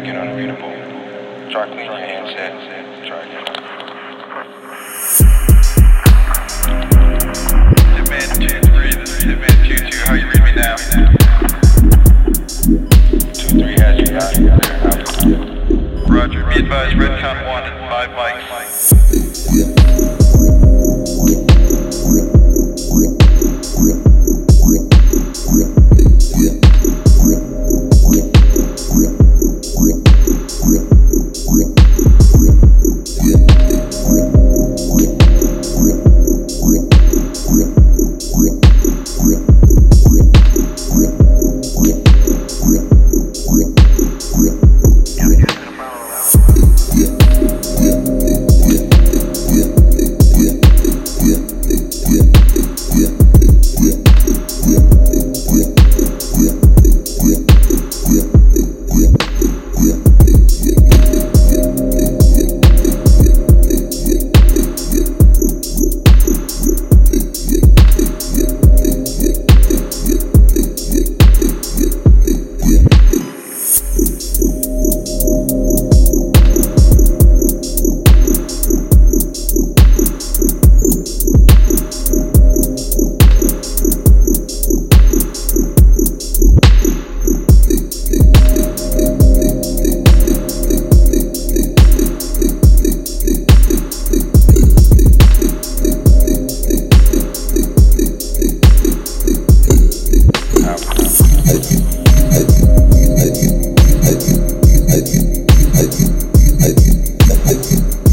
get unreadable. Try clean your handset. Try again. Hitman 2-3, this is Hitman 2-2. How you read me now? 2-3 has you out. Roger, be advised, Redcon 1 and 5 mics.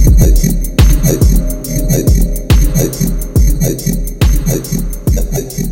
I